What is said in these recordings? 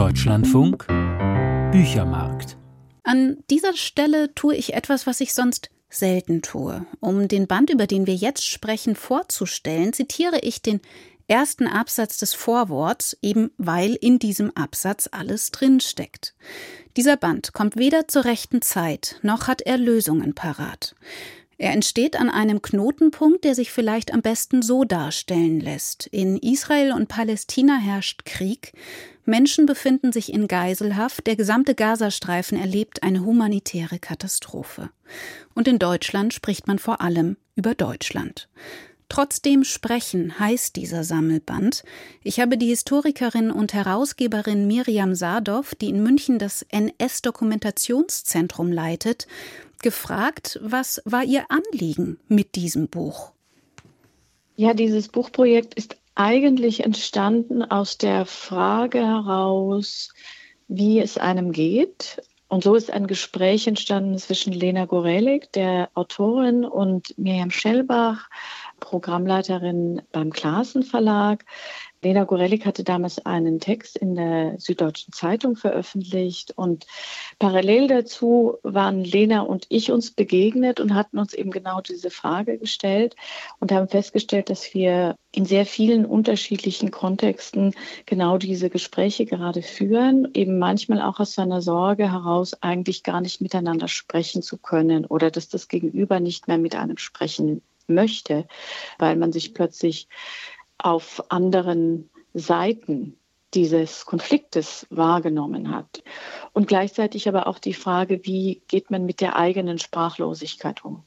Deutschlandfunk Büchermarkt. An dieser Stelle tue ich etwas, was ich sonst selten tue. Um den Band, über den wir jetzt sprechen, vorzustellen, zitiere ich den ersten Absatz des Vorworts, eben weil in diesem Absatz alles drinsteckt. Dieser Band kommt weder zur rechten Zeit, noch hat er Lösungen parat. Er entsteht an einem Knotenpunkt, der sich vielleicht am besten so darstellen lässt. In Israel und Palästina herrscht Krieg. Menschen befinden sich in Geiselhaft. Der gesamte Gazastreifen erlebt eine humanitäre Katastrophe. Und in Deutschland spricht man vor allem über Deutschland. Trotzdem sprechen heißt dieser Sammelband. Ich habe die Historikerin und Herausgeberin Miriam Sadow, die in München das NS-Dokumentationszentrum leitet, gefragt, was war ihr Anliegen mit diesem Buch? Ja, dieses Buchprojekt ist eigentlich entstanden aus der Frage heraus, wie es einem geht. Und so ist ein Gespräch entstanden zwischen Lena Gorelik, der Autorin, und Miriam Schellbach, Programmleiterin beim Classen Verlag. Lena Gorelik hatte damals einen Text in der Süddeutschen Zeitung veröffentlicht und parallel dazu waren Lena und ich uns begegnet und hatten uns eben genau diese Frage gestellt und haben festgestellt, dass wir in sehr vielen unterschiedlichen Kontexten genau diese Gespräche gerade führen, eben manchmal auch aus seiner Sorge heraus, eigentlich gar nicht miteinander sprechen zu können oder dass das Gegenüber nicht mehr mit einem sprechen möchte, weil man sich plötzlich auf anderen Seiten dieses Konfliktes wahrgenommen hat. Und gleichzeitig aber auch die Frage, wie geht man mit der eigenen Sprachlosigkeit um?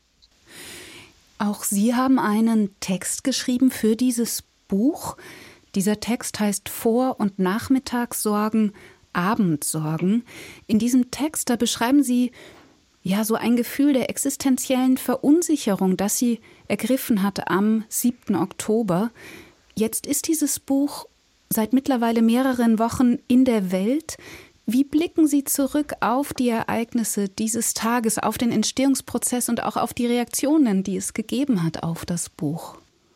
Auch Sie haben einen Text geschrieben für dieses Buch. Dieser Text heißt Vor- und Nachmittagssorgen, Abendsorgen. In diesem Text, da beschreiben Sie ja so ein Gefühl der existenziellen Verunsicherung, das Sie ergriffen hat am 7. Oktober. Jetzt ist dieses Buch seit mittlerweile mehreren Wochen in der Welt. Wie blicken Sie zurück auf die Ereignisse dieses Tages, auf den Entstehungsprozess und auch auf die Reaktionen, die es gegeben hat auf das Buch?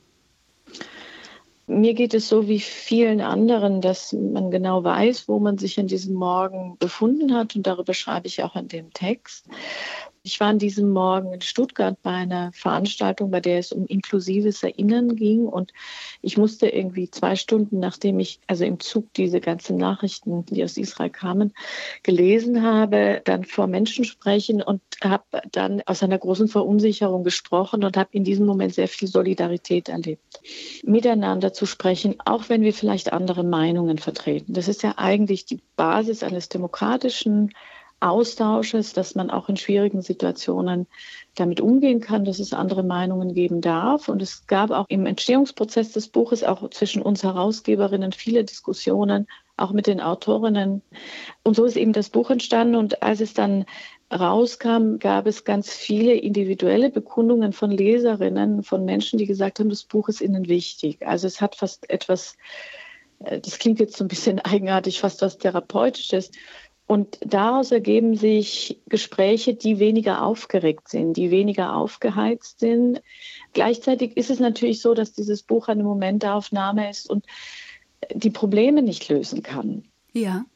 Mir geht es so wie vielen anderen, dass man genau weiß, wo man sich an diesem Morgen befunden hat. Und darüber schreibe ich auch in dem Text. Ich war an diesem Morgen in Stuttgart bei einer Veranstaltung, bei der es um inklusives Erinnern ging. Und ich musste irgendwie 2 Stunden, nachdem ich also im Zug diese ganzen Nachrichten, die aus Israel kamen, gelesen habe, dann vor Menschen sprechen und habe dann aus einer großen Verunsicherung gesprochen und habe in diesem Moment sehr viel Solidarität erlebt. Miteinander zu sprechen, auch wenn wir vielleicht andere Meinungen vertreten. Das ist ja eigentlich die Basis eines demokratischen Austausches, dass man auch in schwierigen Situationen damit umgehen kann, dass es andere Meinungen geben darf. Und es gab auch im Entstehungsprozess des Buches, auch zwischen uns Herausgeberinnen, viele Diskussionen, auch mit den Autorinnen. Und so ist eben das Buch entstanden. Und als es dann rauskam, gab es ganz viele individuelle Bekundungen von Leserinnen, von Menschen, die gesagt haben, das Buch ist ihnen wichtig. Also es hat fast etwas, das klingt jetzt so ein bisschen eigenartig, fast was Therapeutisches. Und daraus ergeben sich Gespräche, die weniger aufgeregt sind, die weniger aufgeheizt sind. Gleichzeitig ist es natürlich so, dass dieses Buch eine Momentaufnahme ist und die Probleme nicht lösen kann. Ja.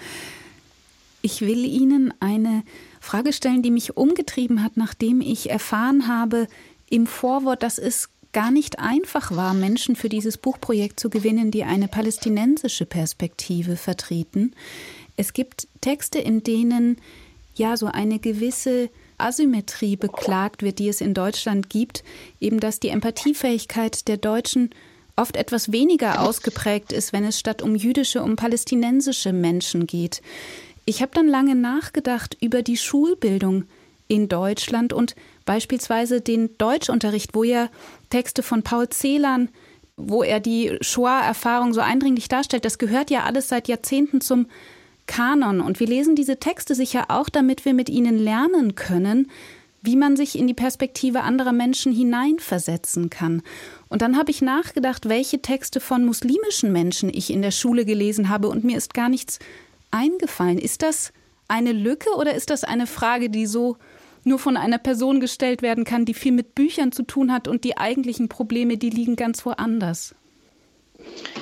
Ich will Ihnen eine Frage stellen, die mich umgetrieben hat, nachdem ich erfahren habe im Vorwort, dass es gar nicht einfach war, Menschen für dieses Buchprojekt zu gewinnen, die eine palästinensische Perspektive vertreten. Es gibt Texte, in denen ja so eine gewisse Asymmetrie beklagt wird, die es in Deutschland gibt, eben dass die Empathiefähigkeit der Deutschen oft etwas weniger ausgeprägt ist, wenn es statt um jüdische, um palästinensische Menschen geht. Ich habe dann lange nachgedacht über die Schulbildung in Deutschland und beispielsweise den Deutschunterricht, wo ja Texte von Paul Celan, wo er die Shoah-Erfahrung so eindringlich darstellt, das gehört ja alles seit Jahrzehnten zum Kanon. Und wir lesen diese Texte sicher auch, damit wir mit ihnen lernen können, wie man sich in die Perspektive anderer Menschen hineinversetzen kann. Und dann habe ich nachgedacht, welche Texte von muslimischen Menschen ich in der Schule gelesen habe und mir ist gar nichts eingefallen. Ist das eine Lücke oder ist das eine Frage, die so nur von einer Person gestellt werden kann, die viel mit Büchern zu tun hat und die eigentlichen Probleme, die liegen ganz woanders?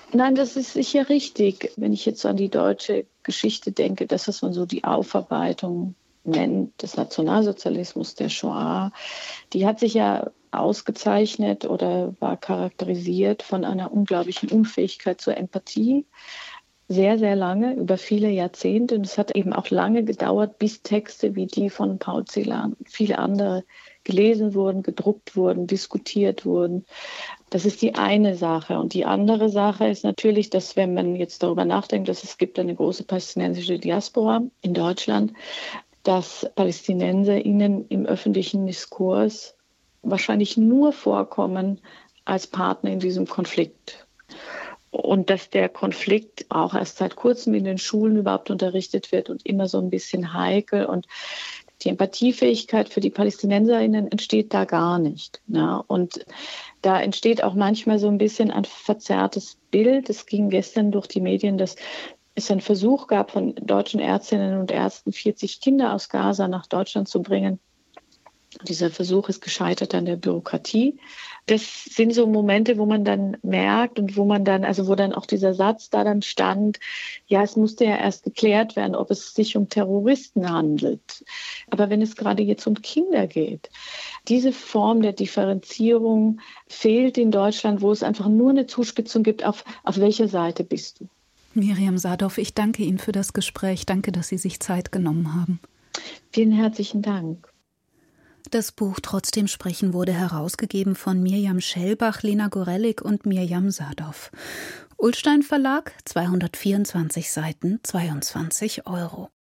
Nein, das ist sicher richtig. Wenn ich jetzt so an die deutsche Geschichte denke, das, was man so die Aufarbeitung nennt, des Nationalsozialismus, der Shoah, die hat sich ja ausgezeichnet oder war charakterisiert von einer unglaublichen Unfähigkeit zur Empathie. Sehr, sehr lange, über viele Jahrzehnte. Und es hat eben auch lange gedauert, bis Texte wie die von Paul Celan und viele andere gelesen wurden, gedruckt wurden, diskutiert wurden. Das ist die eine Sache. Und die andere Sache ist natürlich, dass wenn man jetzt darüber nachdenkt, dass es gibt eine große palästinensische Diaspora in Deutschland, dass PalästinenserInnen im öffentlichen Diskurs wahrscheinlich nur vorkommen als Partner in diesem Konflikt. Und dass der Konflikt auch erst seit kurzem in den Schulen überhaupt unterrichtet wird und immer so ein bisschen heikel. Und die Empathiefähigkeit für die PalästinenserInnen entsteht da gar nicht. Ne? Und da entsteht auch manchmal so ein bisschen ein verzerrtes Bild. Es ging gestern durch die Medien, dass es einen Versuch gab von deutschen Ärztinnen und Ärzten, 40 Kinder aus Gaza nach Deutschland zu bringen. Dieser Versuch ist gescheitert an der Bürokratie. Das sind so Momente, wo man dann merkt und wo man dann, also wo dann auch dieser Satz da dann stand, ja, es musste ja erst geklärt werden, ob es sich um Terroristen handelt. Aber wenn es gerade jetzt um Kinder geht, diese Form der Differenzierung fehlt in Deutschland, wo es einfach nur eine Zuspitzung gibt, auf welcher Seite bist du? Miriam Sadow, ich danke Ihnen für das Gespräch. Danke, dass Sie sich Zeit genommen haben. Vielen herzlichen Dank. Das Buch Trotzdem sprechen wurde herausgegeben von Mirjam Schellbach, Lena Gorelick und Miriam Sadow. Ullstein Verlag, 224 Seiten, 22 €.